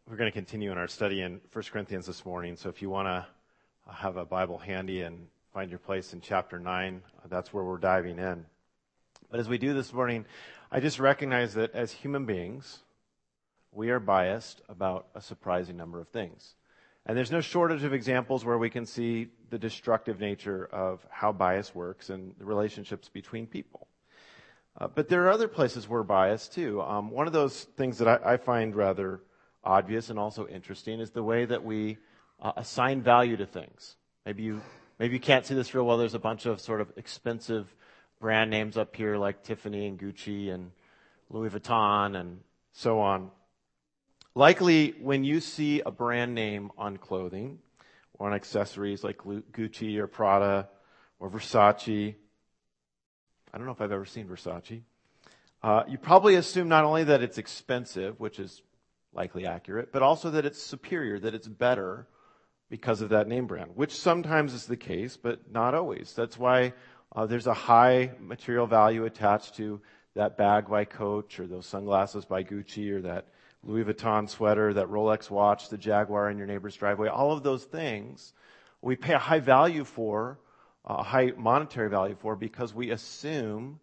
We're going to continue in our study in 1 Corinthians this morning. So if you want to have a Bible handy and find your place in chapter 9, that's where we're diving in. But as we do this morning, I just recognize that as human beings, we are biased about a surprising number of things. And there's no shortage of examples where we can see the destructive nature of how bias works and the relationships between people. But there are other places we're biased too. One of those things that I find rather obvious and also interesting is the way that we assign value to things. Maybe you can't see this real well. There's a bunch of sort of expensive brand names up here like Tiffany and Gucci and Louis Vuitton and so on. Likely when you see a brand name on clothing or on accessories like Gucci or Prada or Versace, I don't know if I've ever seen Versace, you probably assume not only that it's expensive, which is likely accurate, but also that it's superior, that it's better because of that name brand, which sometimes is the case, but not always. That's why there's a high material value attached to that bag by Coach or those sunglasses by Gucci or that Louis Vuitton sweater, that Rolex watch, the Jaguar in your neighbor's driveway. All of those things we pay a high value for, a high monetary value for, because we assume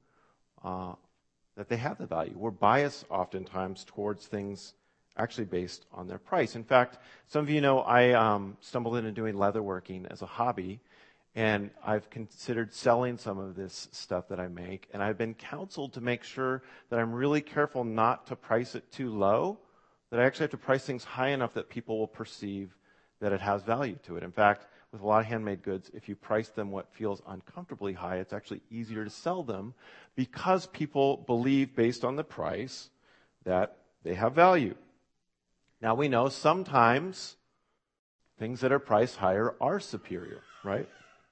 that they have the value. We're biased oftentimes towards things actually based on their price. In fact, some of you know I stumbled into doing leatherworking as a hobby, and I've considered selling some of this stuff that I make, and I've been counseled to make sure that I'm really careful not to price it too low, that I actually have to price things high enough that people will perceive that it has value to it. In fact, with a lot of handmade goods, if you price them what feels uncomfortably high, it's actually easier to sell them because people believe based on the price that they have value. Now we know sometimes things that are priced higher are superior, right?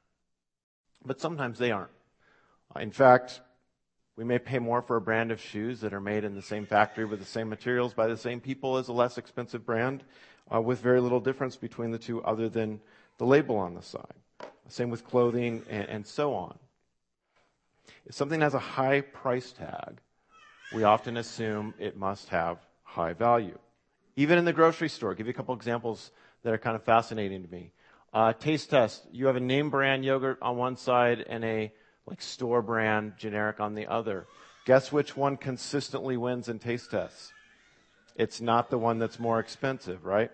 But sometimes they aren't. In fact, we may pay more for a brand of shoes that are made in the same factory with the same materials by the same people as a less expensive brand with very little difference between the two other than the label on the side. Same with clothing and so on. If something has a high price tag, we often assume it must have high value. Even in the grocery store, I'll give you a couple examples that are kind of fascinating to me. Taste test. You have a name brand yogurt on one side and a store brand generic on the other. Guess which one consistently wins in taste tests? It's not the one that's more expensive, right?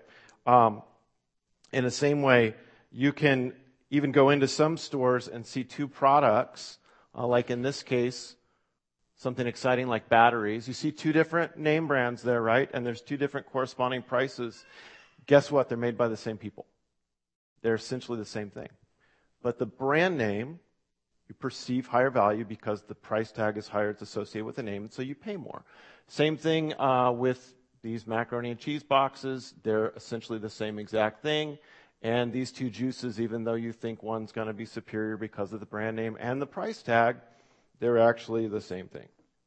In the same way, you can even go into some stores and see two products, like in this case, something exciting like batteries. You see two different name brands there, right? And there's two different corresponding prices. Guess what? They're made by the same people. They're essentially the same thing. But the brand name, you perceive higher value because the price tag is higher. It's associated with the name, and so you pay more. Same thing with these macaroni and cheese boxes. They're essentially the same exact thing. And these two juices, even though you think one's going to be superior because of the brand name and the price tag, they're actually the same thing.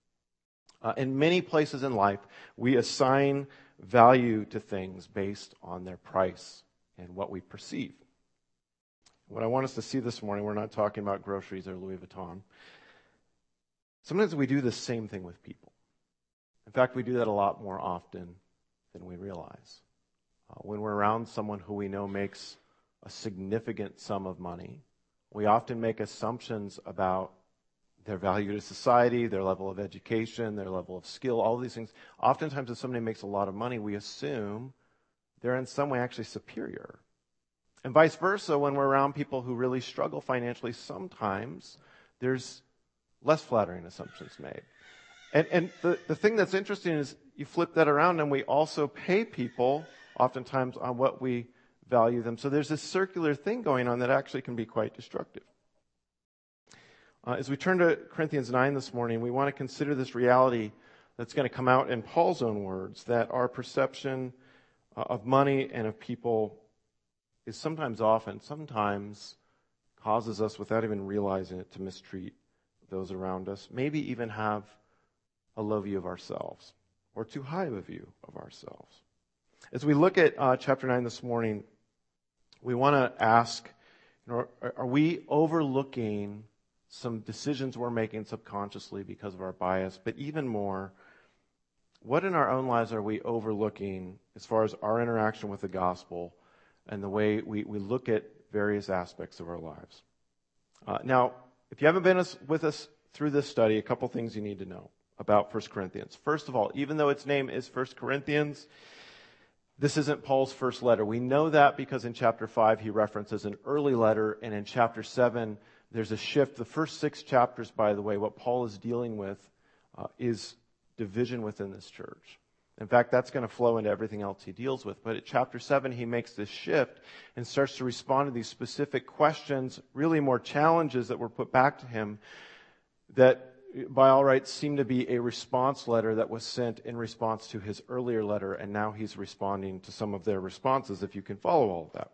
In many places in life, we assign value to things based on their price and what we perceive. What I want us to see this morning, we're not talking about groceries or Louis Vuitton. Sometimes we do the same thing with people. In fact, we do that a lot more often than we realize. When we're around someone who we know makes a significant sum of money, we often make assumptions about their value to society, their level of education, their level of skill, all of these things. Oftentimes, if somebody makes a lot of money, we assume they're in some way actually superior. And vice versa, when we're around people who really struggle financially, sometimes there's less flattering assumptions made. And the thing that's interesting is you flip that around and we also pay people oftentimes on what we value them. So there's this circular thing going on that actually can be quite destructive. As we turn to Corinthians 9 this morning, we want to consider this reality that's going to come out in Paul's own words, that our perception of money and of people is sometimes causes us, without even realizing it, to mistreat those around us, maybe even have a low view of ourselves or too high of a view of ourselves. As we look at chapter 9 this morning, we want to ask, are we overlooking some decisions we're making subconsciously because of our bias? But even more, what in our own lives are we overlooking as far as our interaction with the gospel and the way we look at various aspects of our lives. Now, if you haven't been with us through this study, a couple things you need to know about 1 Corinthians. First of all, even though its name is 1 Corinthians, this isn't Paul's first letter. We know that because in chapter 5 he references an early letter, and in chapter 7 there's a shift. The first 6 chapters, by the way, what Paul is dealing with is division within this church. In fact, that's going to flow into everything else he deals with. But at chapter 7, he makes this shift and starts to respond to these specific questions, really more challenges that were put back to him that, by all rights, seem to be a response letter that was sent in response to his earlier letter, and now he's responding to some of their responses, if you can follow all of that.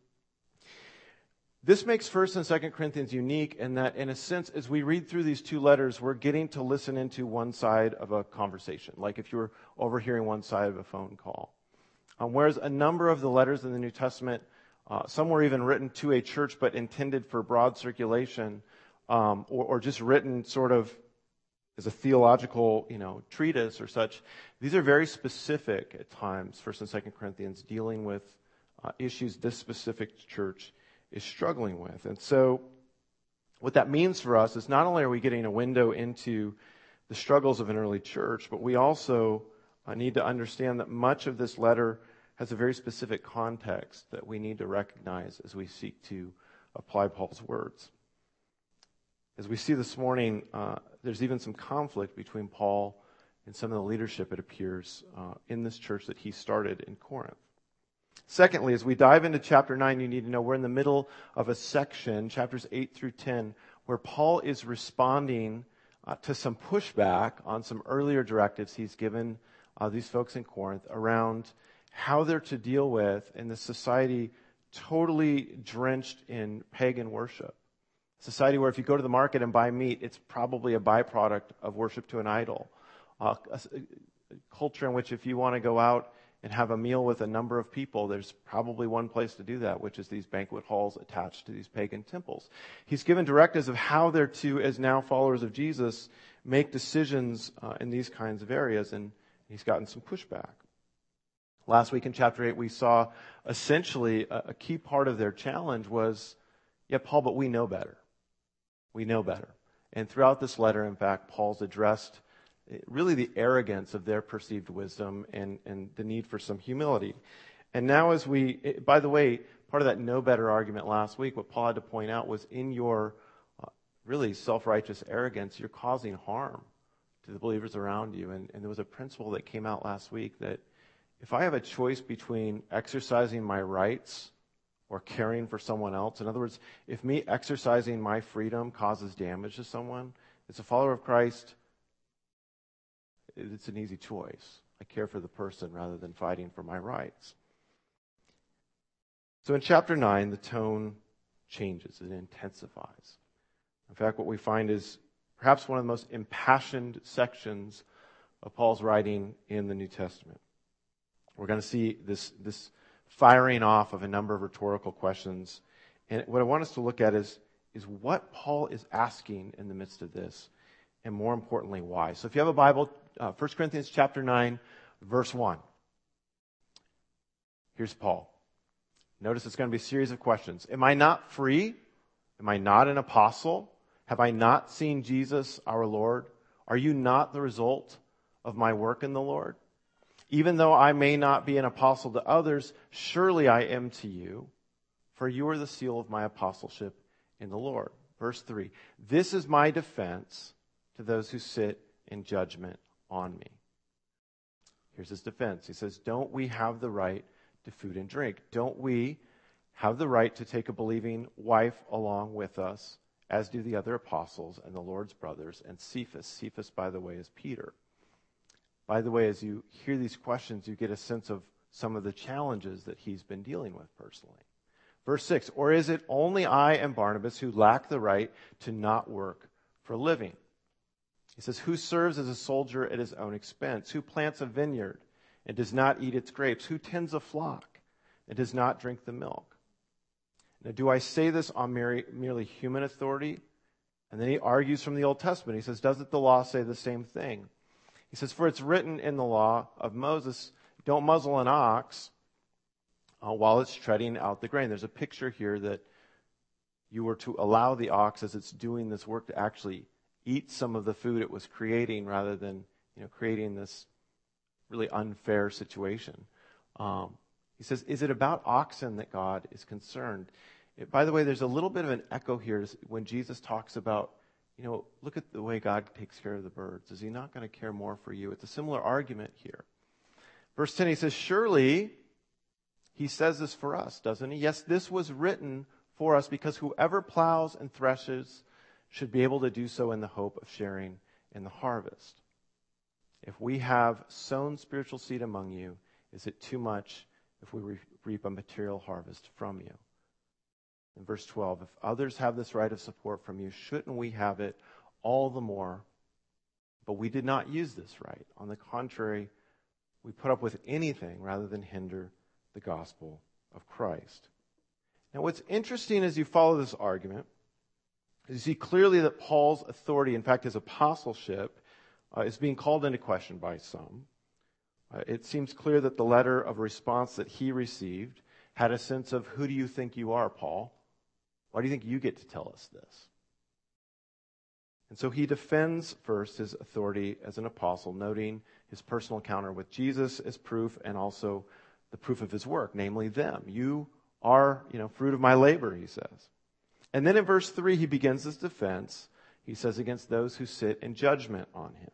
This makes 1 and 2 Corinthians unique in that, in a sense, as we read through these 2 letters, we're getting to listen into one side of a conversation, like if you were overhearing one side of a phone call. Whereas a number of the letters in the New Testament, some were even written to a church but intended for broad circulation, or just written sort of as a theological, treatise or such. These are very specific at times, 1 and 2 Corinthians, dealing with issues this specific church is struggling with. And so what that means for us is not only are we getting a window into the struggles of an early church, but we also need to understand that much of this letter has a very specific context that we need to recognize as we seek to apply Paul's words. As we see this morning, there's even some conflict between Paul and some of the leadership, it appears, in this church that he started in Corinth. Secondly, as we dive into chapter 9, you need to know we're in the middle of a section, chapters 8 through 10, where Paul is responding to some pushback on some earlier directives he's given these folks in Corinth around how they're to deal with in this society totally drenched in pagan worship. Society where if you go to the market and buy meat, it's probably a byproduct of worship to an idol. A culture in which if you want to go out and have a meal with a number of people, there's probably one place to do that, which is these banquet halls attached to these pagan temples. He's given directives of how they're to, as now followers of Jesus, make decisions in these kinds of areas, and he's gotten some pushback. Last week in chapter 8, we saw essentially a key part of their challenge was, yeah, Paul, but we know better. We know better. And throughout this letter, in fact, Paul's addressed really the arrogance of their perceived wisdom and the need for some humility. And now by the way, part of that know better argument last week, what Paul had to point out was in your really self-righteous arrogance, you're causing harm to the believers around you. And there was a principle that came out last week that if I have a choice between exercising my rights or caring for someone else, in other words, if me exercising my freedom causes damage to someone, as a follower of Christ, it's an easy choice. I care for the person rather than fighting for my rights. So in chapter 9, the tone changes. It intensifies. In fact, what we find is perhaps one of the most impassioned sections of Paul's writing in the New Testament. We're going to see this firing off of a number of rhetorical questions. And what I want us to look at is what Paul is asking in the midst of this, and more importantly, why. So if you have a Bible, 1 Corinthians chapter 9, verse 1. Here's Paul. Notice it's going to be a series of questions. Am I not free? Am I not an apostle? Have I not seen Jesus our Lord? Are you not the result of my work in the Lord? Even though I may not be an apostle to others, surely I am to you, for you are the seal of my apostleship in the Lord. Verse 3. This is my defense to those who sit in judgment on me. Here's his defense. He says, don't we have the right to food and drink? Don't we have the right to take a believing wife along with us, as do the other apostles and the Lord's brothers and Cephas? Cephas, by the way, is Peter. By the way, as you hear these questions, you get a sense of some of the challenges that he's been dealing with personally. Verse 6, or is it only I and Barnabas who lack the right to not work for a living? He says, who serves as a soldier at his own expense? Who plants a vineyard and does not eat its grapes? Who tends a flock and does not drink the milk? Now, do I say this on merely human authority? And then he argues from the Old Testament. He says, doesn't the law say the same thing? He says, for it's written in the law of Moses, don't muzzle an ox while it's treading out the grain. There's a picture here that you were to allow the ox, as it's doing this work, to actually eat some of the food it was creating rather than creating this really unfair situation. He says, is it about oxen that God is concerned? By the way, there's a little bit of an echo here when Jesus talks about, look at the way God takes care of the birds. Is he not going to care more for you? It's a similar argument here. Verse 10, he says, surely he says this for us, doesn't he? Yes, this was written for us because whoever plows and threshes should be able to do so in the hope of sharing in the harvest. If we have sown spiritual seed among you, is it too much if we reap a material harvest from you? In verse 12, if others have this right of support from you, shouldn't we have it all the more? But we did not use this right. On the contrary, we put up with anything rather than hinder the gospel of Christ. Now, what's interesting as you follow this argument is you see clearly that Paul's authority, in fact, his apostleship, is being called into question by some. It seems clear that the letter of response that he received had a sense of, who do you think you are, Paul? Why do you think you get to tell us this? And so he defends first his authority as an apostle, noting his personal encounter with Jesus as proof and also the proof of his work, namely them. You are, fruit of my labor, he says. And then in verse 3, he begins his defense. He says, against those who sit in judgment on him,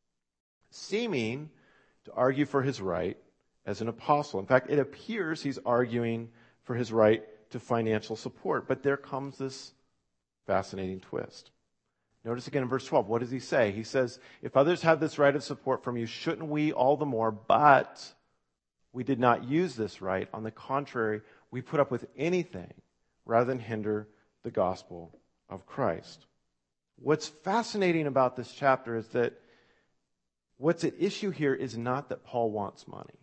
seeming to argue for his right as an apostle. In fact, it appears he's arguing for his right to financial support. But there comes this fascinating twist. Notice again in verse 12, what does he say? He says, if others have this right of support from you, shouldn't we all the more? But we did not use this right. On the contrary, we put up with anything rather than hinder the gospel of Christ. What's fascinating about this chapter is that what's at issue here is not that Paul wants money.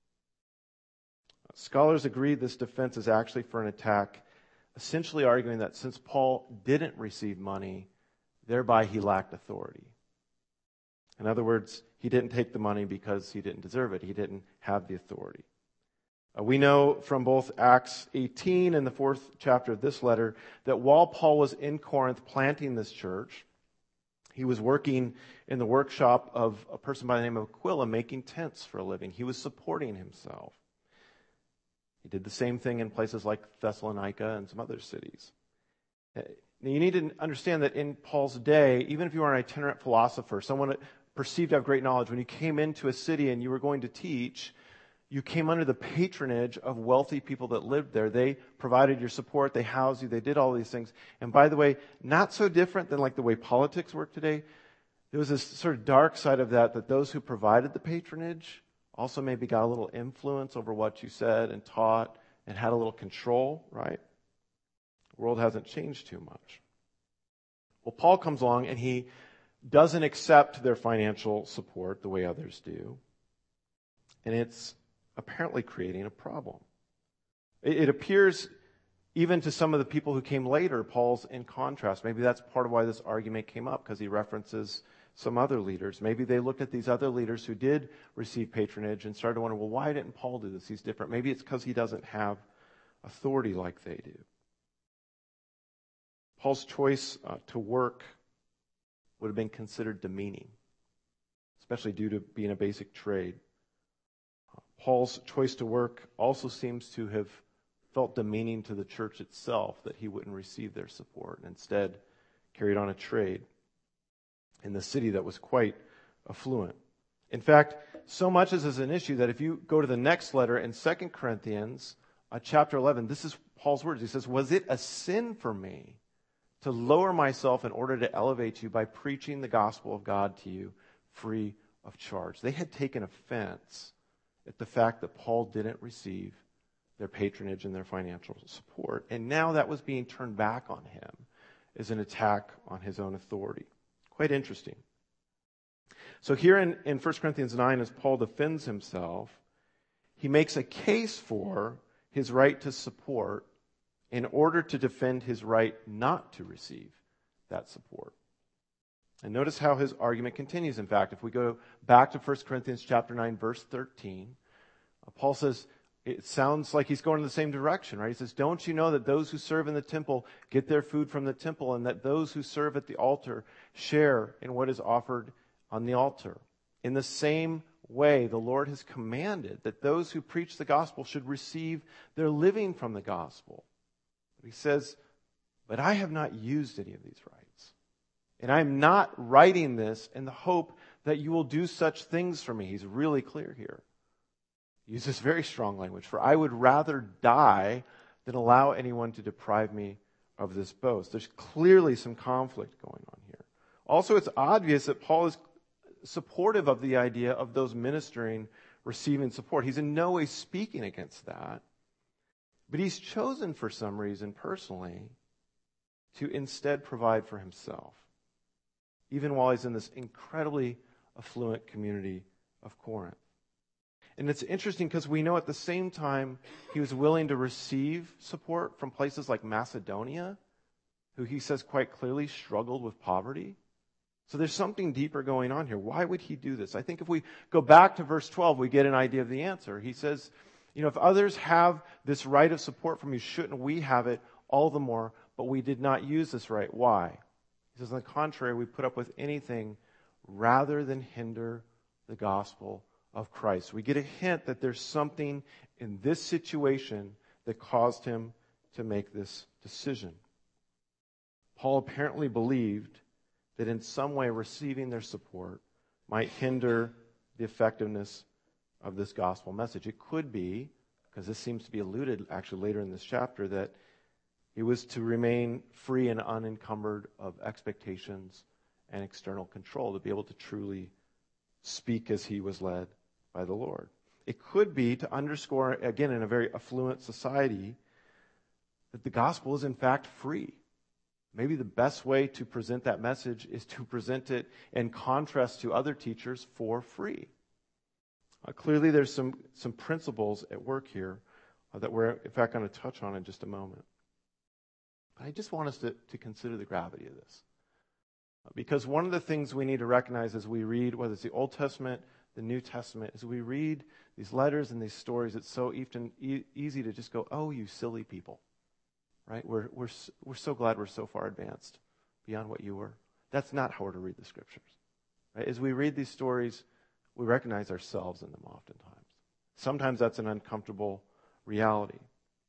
Scholars agree this defense is actually for an attack, essentially arguing that since Paul didn't receive money, thereby he lacked authority. In other words, he didn't take the money because he didn't deserve it. He didn't have the authority. We know from both Acts 18 and the 4th chapter of this letter that while Paul was in Corinth planting this church, he was working in the workshop of a person by the name of Aquila making tents for a living. He was supporting himself. He did the same thing in places like Thessalonica and some other cities. Now, you need to understand that in Paul's day, even if you were an itinerant philosopher, someone perceived to have great knowledge, when you came into a city and you were going to teach, you came under the patronage of wealthy people that lived there. They provided your support. They housed you. They did all these things. And by the way, not so different than like the way politics work today. There was this sort of dark side of that those who provided the patronage also maybe got a little influence over what you said and taught and had a little control, right? The world hasn't changed too much. Well, Paul comes along and he doesn't accept their financial support the way others do. And it's apparently creating a problem. It appears even to some of the people who came later, Paul's in contrast. Maybe that's part of why this argument came up, because he references some other leaders. Maybe they looked at these other leaders who did receive patronage and started to wonder, well, why didn't Paul do this? He's different. Maybe it's because he doesn't have authority like they do. Paul's choice to work would have been considered demeaning, especially due to being a basic trade. Paul's choice to work also seems to have felt demeaning to the church itself, that he wouldn't receive their support and instead carried on a trade in the city that was quite affluent. In fact, so much as is an issue that if you go to the next letter in 2 Corinthians chapter 11, this is Paul's words. He says, was it a sin for me to lower myself in order to elevate you by preaching the gospel of God to you free of charge? They had taken offense at the fact that Paul didn't receive their patronage and their financial support. And now that was being turned back on him as an attack on his own authority. Quite interesting. So here in 1 Corinthians 9, as Paul defends himself, he makes a case for his right to support in order to defend his right not to receive that support. And notice how his argument continues. In fact, if we go back to 1 Corinthians chapter 9, verse 13, Paul says, it sounds like he's going in the same direction, right? He says, don't you know that those who serve in the temple get their food from the temple, and that those who serve at the altar share in what is offered on the altar? In the same way, the Lord has commanded that those who preach the gospel should receive their living from the gospel. He says, but I have not used any of these rights. And I'm not writing this in the hope that you will do such things for me. He's really clear here. He uses very strong language. For I would rather die than allow anyone to deprive me of this boast. There's clearly some conflict going on here. Also, it's obvious that Paul is supportive of the idea of those ministering receiving support. He's in no way speaking against that. But he's chosen for some reason personally to instead provide for himself, even while he's in this incredibly affluent community of Corinth. And it's interesting because we know at the same time he was willing to receive support from places like Macedonia, who he says quite clearly struggled with poverty. So there's something deeper going on here. Why would he do this? I think if we go back to verse 12, we get an idea of the answer. He says, if others have this right of support from you, shouldn't we have it all the more? But we did not use this right. Why? He says, on the contrary, we put up with anything rather than hinder the gospel of Christ. We get a hint that there's something in this situation that caused him to make this decision. Paul apparently believed that in some way receiving their support might hinder the effectiveness of this gospel message. It could be, because this seems to be alluded actually later in this chapter, that he was to remain free and unencumbered of expectations and external control, to be able to truly speak as he was led by the Lord. It could be to underscore, again, in a very affluent society, that the gospel is in fact free. Maybe the best way to present that message is to present it in contrast to other teachers for free. Clearly there's some principles at work here that we're in fact going to touch on in just a moment. I just want us to consider the gravity of this. Because one of the things we need to recognize as we read, whether it's the Old Testament, the New Testament, as we read these letters and these stories, it's so easy to just go, oh, you silly people. Right? We're so glad we're so far advanced beyond what you were. That's not how we're to read the Scriptures. Right? As we read these stories, we recognize ourselves in them oftentimes. Sometimes that's an uncomfortable reality.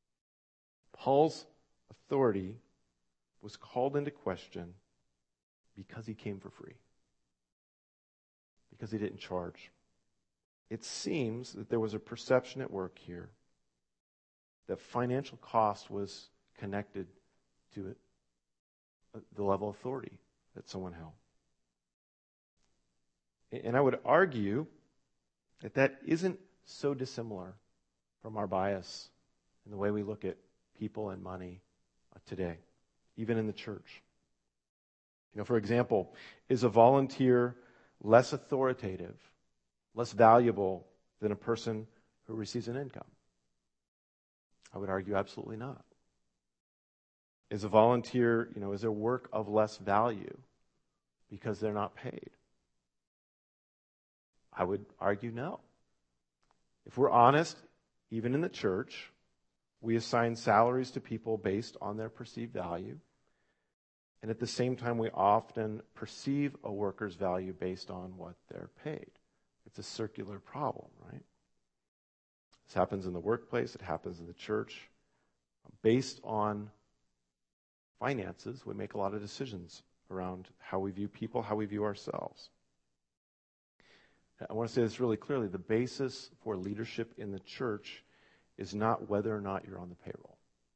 Paul's authority was called into question because he came for free. Because he didn't charge. It seems that there was a perception at work here that financial cost was connected to it, the level of authority that someone held. And I would argue that isn't so dissimilar from our bias in the way we look at people and money today, even in the church. For example, is a volunteer less authoritative, less valuable than a person who receives an income? I would argue absolutely not. Is a volunteer, is their work of less value because they're not paid? I would argue no. If we're honest, even in the church, we assign salaries to people based on their perceived value. And at the same time, we often perceive a worker's value based on what they're paid. It's a circular problem, right? This happens in the workplace. It happens in the church. Based on finances, we make a lot of decisions around how we view people, how we view ourselves. I want to say this really clearly. The basis for leadership in the church is not whether or not you're on the payroll.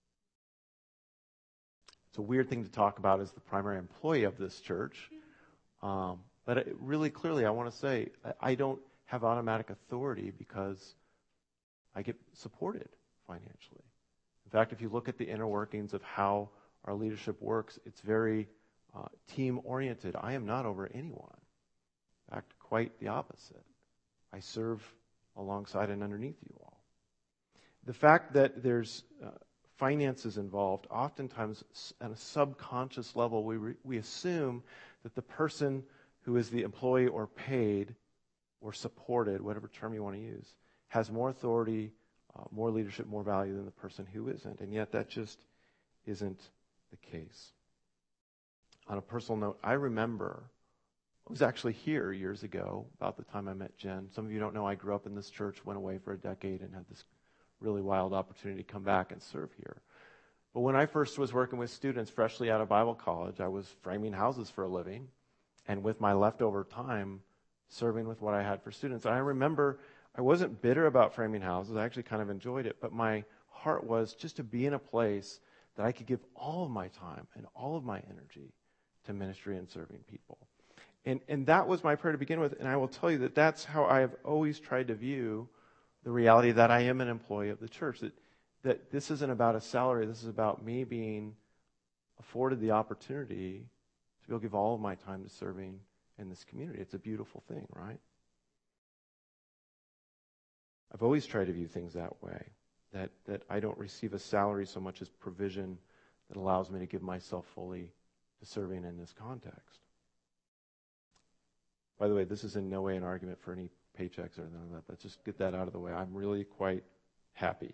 It's a weird thing to talk about as the primary employee of this church. But really clearly, I want to say, I don't have automatic authority because I get supported financially. In fact, if you look at the inner workings of how our leadership works, it's very team-oriented. I am not over anyone. In fact, quite the opposite. I serve alongside and underneath you all. The fact that there's finances involved, oftentimes at a subconscious level, we assume that the person who is the employee or paid or supported, whatever term you want to use, has more authority, more leadership, more value than the person who isn't. And yet that just isn't the case. On a personal note, I remember, I was actually here years ago, about the time I met Jen. Some of you don't know I grew up in this church, went away for a decade, and had this really wild opportunity to come back and serve here. But when I first was working with students freshly out of Bible college, I was framing houses for a living, and with my leftover time, serving with what I had for students. And I remember I wasn't bitter about framing houses. I actually kind of enjoyed it. But my heart was just to be in a place that I could give all of my time and all of my energy to ministry and serving people. And that was my prayer to begin with. And I will tell you that that's how I have always tried to view the reality that I am an employee of the church. That this isn't about a salary. This is about me being afforded the opportunity to be able to give all of my time to serving in this community. It's a beautiful thing, right? I've always tried to view things that way. That I don't receive a salary so much as provision that allows me to give myself fully to serving in this context. By the way, this is in no way an argument for any paychecks or anything like that. Let's just get that out of the way. I'm really quite happy.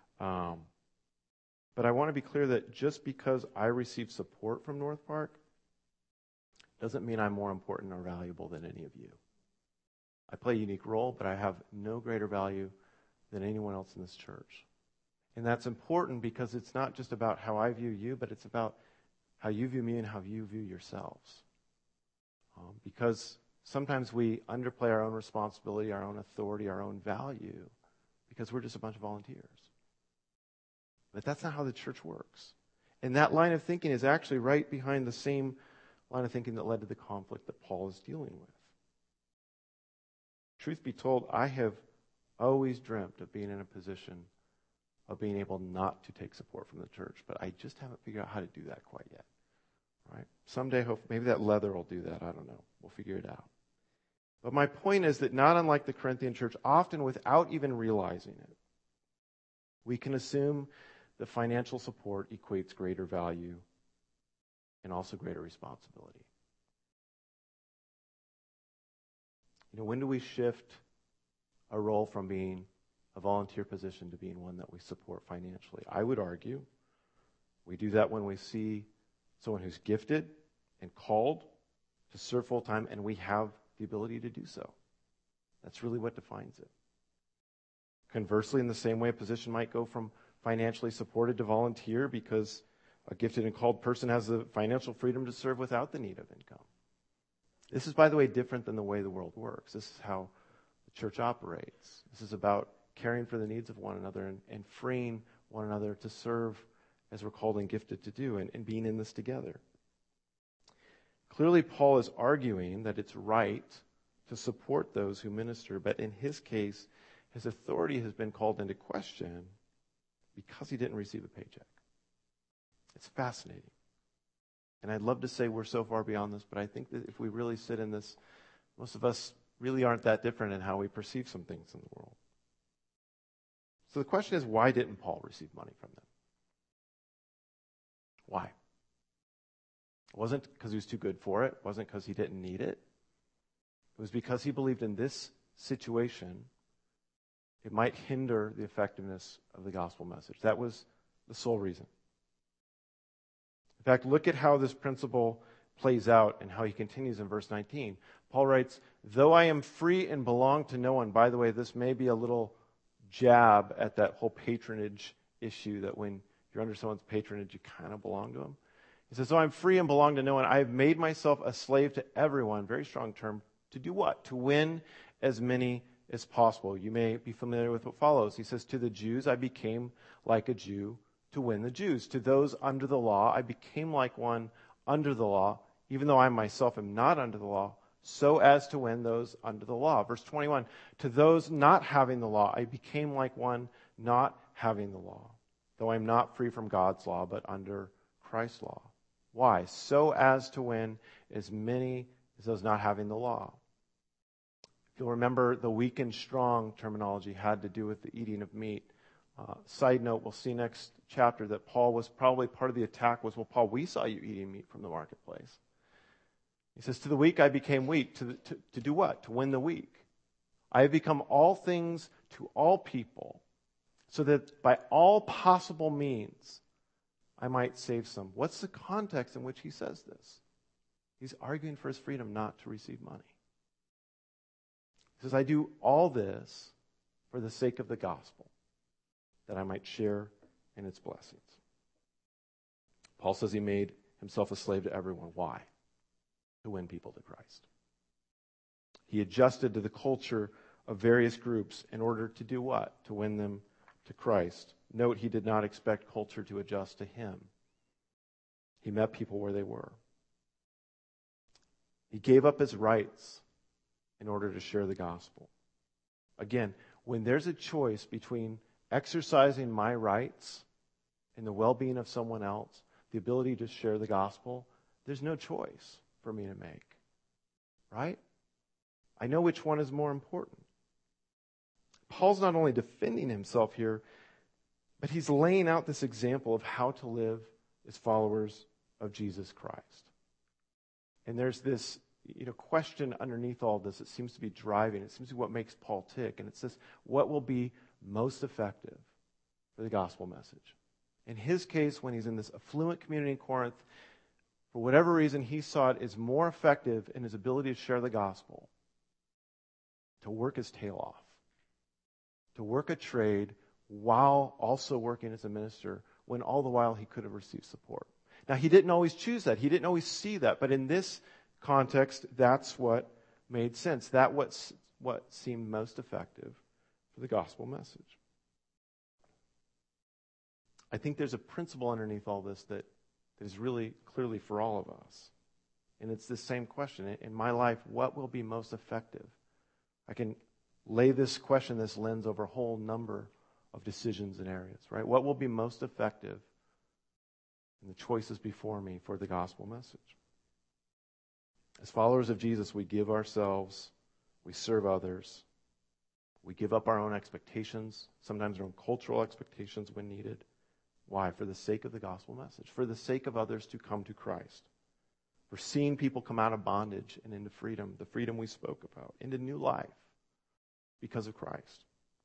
But I want to be clear that just because I receive support from North Park doesn't mean I'm more important or valuable than any of you. I play a unique role, but I have no greater value than anyone else in this church. And that's important because it's not just about how I view you, but it's about how you view me and how you view yourselves. Because sometimes we underplay our own responsibility, our own authority, our own value, because we're just a bunch of volunteers. But that's not how the church works. And that line of thinking is actually right behind the same line of thinking that led to the conflict that Paul is dealing with. Truth be told, I have always dreamt of being in a position of being able not to take support from the church, but I just haven't figured out how to do that quite yet. Right? Someday, maybe that leather will do that. I don't know. We'll figure it out. But my point is that not unlike the Corinthian church, often without even realizing it, we can assume that financial support equates greater value and also greater responsibility. You know, when do we shift a role from being a volunteer position to being one that we support financially? I would argue we do that when we see someone who's gifted and called to serve full-time, and we have the ability to do so. That's really what defines it. Conversely, in the same way, a position might go from financially supported to volunteer because a gifted and called person has the financial freedom to serve without the need of income. This is, by the way, different than the way the world works. This is how the church operates. This is about caring for the needs of one another and freeing one another to serve as we're called and gifted to do, and being in this together. Clearly, Paul is arguing that it's right to support those who minister, but in his case, his authority has been called into question because he didn't receive a paycheck. It's fascinating. And I'd love to say we're so far beyond this, but I think that if we really sit in this, most of us really aren't that different in how we perceive some things in the world. So the question is, why didn't Paul receive money from them? Why? It wasn't because he was too good for it. It wasn't because he didn't need it. It was because he believed in this situation, it might hinder the effectiveness of the gospel message. That was the sole reason. In fact, look at how this principle plays out and how he continues in verse 19. Paul writes, though I am free and belong to no one. By the way, this may be a little jab at that whole patronage issue that when you're under someone's patronage, you kind of belong to them. He says, so I'm free and belong to no one. I have made myself a slave to everyone, very strong term, to do what? To win as many as possible. You may be familiar with what follows. He says, to the Jews, I became like a Jew to win the Jews. To those under the law, I became like one under the law, even though I myself am not under the law, so as to win those under the law. Verse 21, to those not having the law, I became like one not having the law, though I'm not free from God's law, but under Christ's law. Why? So as to win as many as those not having the law. If you'll remember, the weak and strong terminology had to do with the eating of meat. Side note, we'll see next chapter that Paul was probably part of the attack was, well, Paul, we saw you eating meat from the marketplace. He says, to the weak I became weak. To do what? To win the weak. I have become all things to all people, so that by all possible means I might save some. What's the context in which he says this? He's arguing for his freedom not to receive money. He says, I do all this for the sake of the gospel, that I might share in its blessings. Paul says he made himself a slave to everyone. Why? To win people to Christ. He adjusted to the culture of various groups in order to do what? To win them to Christ. Note, he did not expect culture to adjust to him. He met people where they were. He gave up his rights in order to share the gospel. Again, when there's a choice between exercising my rights and the well-being of someone else, the ability to share the gospel, there's no choice for me to make. Right? I know which one is more important. Paul's not only defending himself here, but he's laying out this example of how to live as followers of Jesus Christ. And there's this question underneath all this that seems to be driving. It seems to be what makes Paul tick. And it's this, what will be most effective for the gospel message? In his case, when he's in this affluent community in Corinth, for whatever reason, he saw it as more effective in his ability to share the gospel to work his tail off, to work a trade while also working as a minister, when all the while he could have received support. Now, he didn't always choose that. He didn't always see that. But in this context, that's what made sense. That what seemed most effective for the gospel message. I think there's a principle underneath all this that is really clearly for all of us. And it's the same question. In my life, what will be most effective? I can lay this question, this lens, over a whole number of decisions and areas, right? What will be most effective in the choices before me for the gospel message? As followers of Jesus, we give ourselves, we serve others, we give up our own expectations, sometimes our own cultural expectations when needed. Why? For the sake of the gospel message, for the sake of others to come to Christ, for seeing people come out of bondage and into freedom, the freedom we spoke about, into new life because of Christ.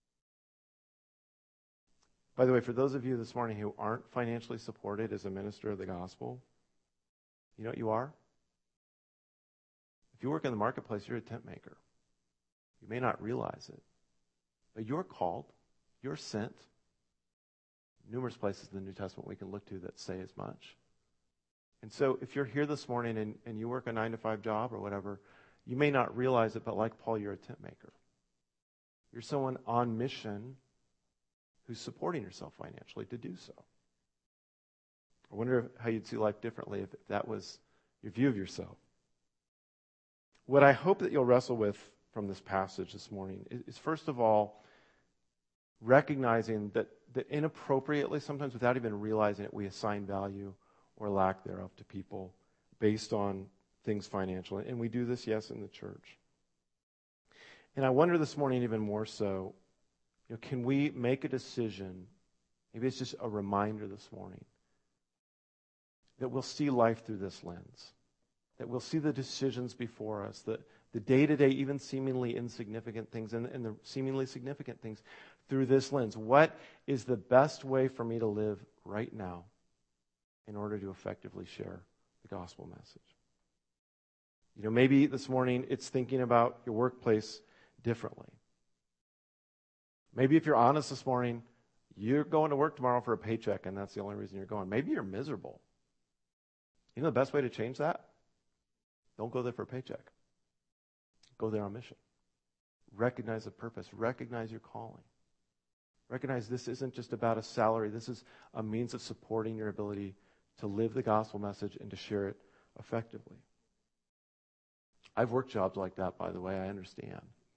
By the way, for those of you this morning who aren't financially supported as a minister of the gospel, you know what you are? If you work in the marketplace, you're a tent maker. You may not realize it, but you're called, you're sent. Numerous places in the New Testament we can look to that say as much. And so if you're here this morning and you work a 9-to-5 job or whatever, you may not realize it, but like Paul, you're a tent maker. You're someone on mission who's supporting yourself financially to do so. I wonder how you'd see life differently if that was your view of yourself. What I hope that you'll wrestle with from this passage this morning is first of all, recognizing that inappropriately, sometimes without even realizing it, we assign value or lack thereof to people based on things financial. And we do this, yes, in the church. And I wonder this morning even more so, can we make a decision, maybe it's just a reminder this morning, that we'll see life through this lens, that we'll see the decisions before us, the day-to-day, even seemingly insignificant things and the seemingly significant things through this lens. What is the best way for me to live right now in order to effectively share the gospel message? Maybe this morning it's thinking about your workplace differently. Maybe if you're honest this morning, you're going to work tomorrow for a paycheck and that's the only reason you're going. Maybe you're miserable. The best way to change that? Don't go there for a paycheck. Go there on mission. Recognize the purpose. Recognize your calling. Recognize this isn't just about a salary. This is a means of supporting your ability to live the gospel message and to share it effectively. I've worked jobs like that, by the way. I understand.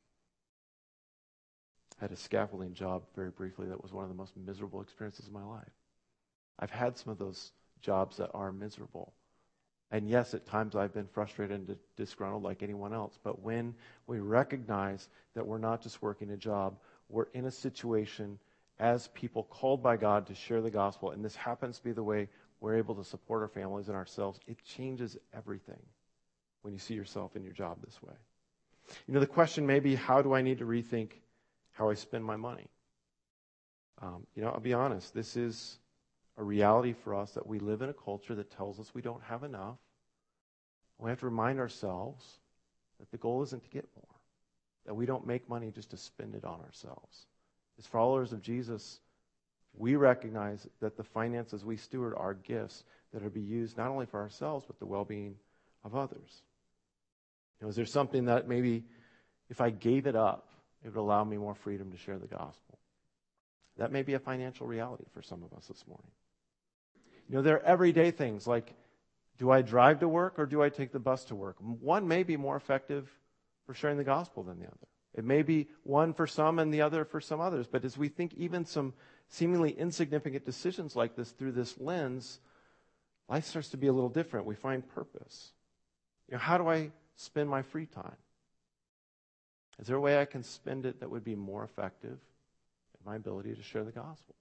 I had a scaffolding job very briefly that was one of the most miserable experiences of my life. I've had some of those jobs that are miserable. And yes, at times I've been frustrated and disgruntled like anyone else. But when we recognize that we're not just working a job, we're in a situation as people called by God to share the gospel, and this happens to be the way we're able to support our families and ourselves, it changes everything when you see yourself in your job this way. The question may be, how do I need to rethink how I spend my money? I'll be honest, this is a reality for us that we live in a culture that tells us we don't have enough. We have to remind ourselves that the goal isn't to get more, that we don't make money just to spend it on ourselves. As followers of Jesus, we recognize that the finances we steward are gifts that are to be used not only for ourselves, but the well-being of others. Is there something that maybe if I gave it up, it would allow me more freedom to share the gospel? That may be a financial reality for some of us this morning. There are everyday things like, do I drive to work or do I take the bus to work? One may be more effective for sharing the gospel than the other. It may be one for some and the other for some others. But as we think even some seemingly insignificant decisions like this through this lens, life starts to be a little different. We find purpose. How do I spend my free time? Is there a way I can spend it that would be more effective in my ability to share the gospel?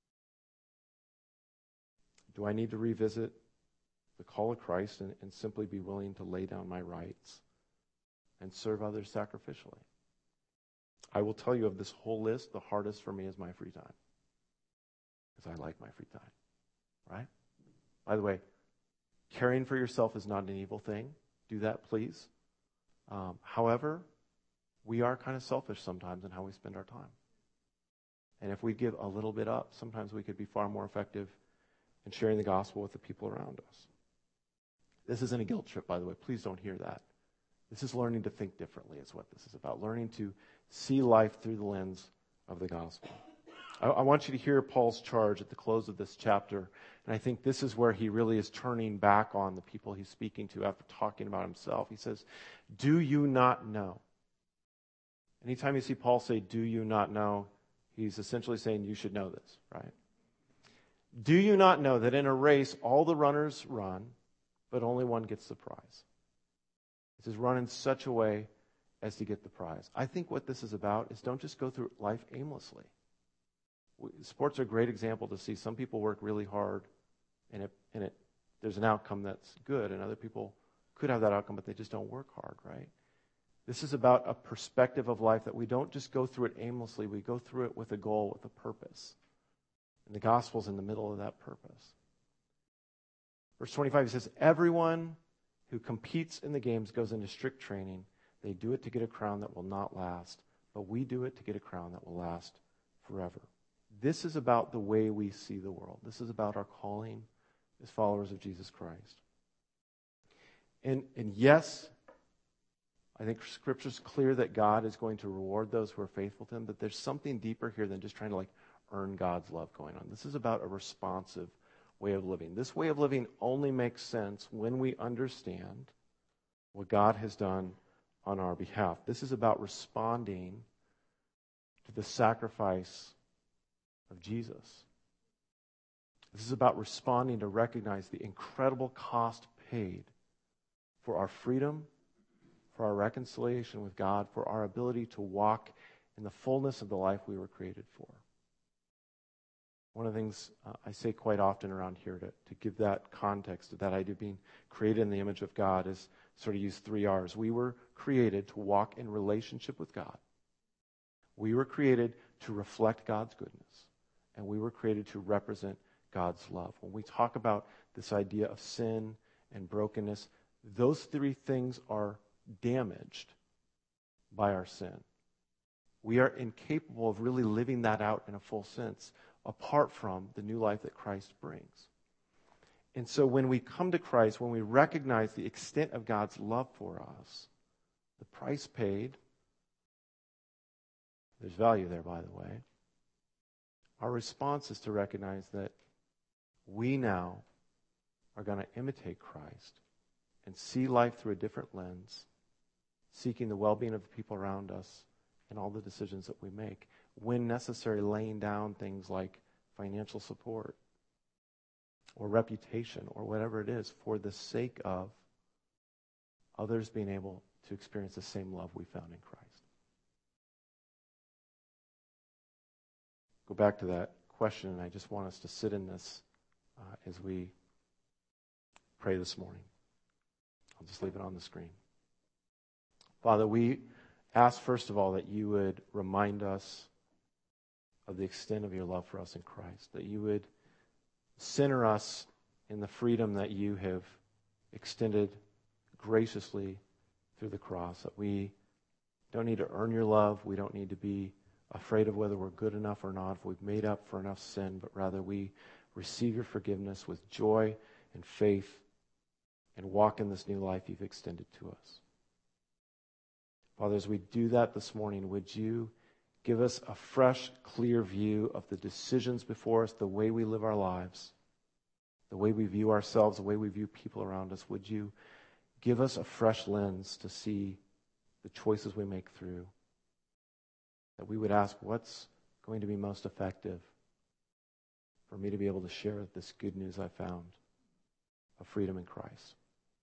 Do I need to revisit the call of Christ and simply be willing to lay down my rights and serve others sacrificially? I will tell you, of this whole list, the hardest for me is my free time. Because I like my free time, right? By the way, caring for yourself is not an evil thing. Do that, please. However, we are kind of selfish sometimes in how we spend our time. And if we give a little bit up, sometimes we could be far more effective in sharing the gospel with the people around us. This isn't a guilt trip, by the way. Please don't hear that. This is learning to think differently is what this is about. Learning to see life through the lens of the gospel. I want you to hear Paul's charge at the close of this chapter. And I think this is where he really is turning back on the people he's speaking to after talking about himself. He says, do you not know? Anytime you see Paul say, do you not know, he's essentially saying you should know this, right? Do you not know that in a race all the runners run, but only one gets the prize? It says run in such a way as to get the prize. I think what this is about is don't just go through life aimlessly. Sports are a great example to see. Some people work really hard and there's an outcome that's good, and other people could have that outcome, but they just don't work hard, right? This is about a perspective of life that we don't just go through it aimlessly. We go through it with a goal, with a purpose. And the gospel's in the middle of that purpose. Verse 25, he says, everyone who competes in the games goes into strict training. They do it to get a crown that will not last, but we do it to get a crown that will last forever. This is about the way we see the world. This is about our calling as followers of Jesus Christ. And yes, I think Scripture's clear that God is going to reward those who are faithful to Him, but there's something deeper here than just trying to earn God's love going on. This is about a responsive way of living. This way of living only makes sense when we understand what God has done on our behalf. This is about responding to the sacrifice of Jesus. This is about responding to recognize the incredible cost paid for our freedom, for our reconciliation with God, for our ability to walk in the fullness of the life we were created for. One of the things I say quite often around here to give that context, to that idea of being created in the image of God, is sort of use 3 R's. We were created to walk in relationship with God. We were created to reflect God's goodness. And we were created to represent God's love. When we talk about this idea of sin and brokenness, those 3 things are damaged by our sin. We are incapable of really living that out in a full sense apart from the new life that Christ brings. And so when we come to Christ, when we recognize the extent of God's love for us, the price paid, there's value there, by the way, our response is to recognize that we now are going to imitate Christ and see life through a different lens, seeking the well-being of the people around us and all the decisions that we make. When necessary, laying down things like financial support or reputation or whatever it is for the sake of others being able to experience the same love we found in Christ. Go back to that question, and I just want us to sit in this as we pray this morning. I'll just leave it on the screen. Father, we ask, first of all, that you would remind us of the extent of your love for us in Christ, that you would center us in the freedom that you have extended graciously through the cross, that we don't need to earn your love. We don't need to be afraid of whether we're good enough or not, if we've made up for enough sin, but rather we receive your forgiveness with joy and faith and walk in this new life you've extended to us. Father, as we do that this morning, would you give us a fresh, clear view of the decisions before us, the way we live our lives, the way we view ourselves, the way we view people around us. Would you give us a fresh lens to see the choices we make through, that we would ask, what's going to be most effective for me to be able to share this good news I found of freedom in Christ?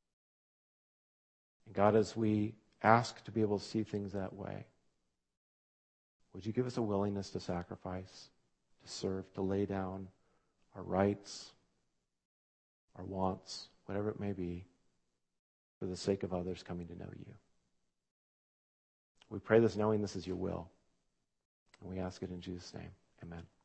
And God, as we ask to be able to see things that way, would you give us a willingness to sacrifice, to serve, to lay down our rights, our wants, whatever it may be, for the sake of others coming to know you? We pray this knowing this is your will. And we ask it in Jesus' name. Amen.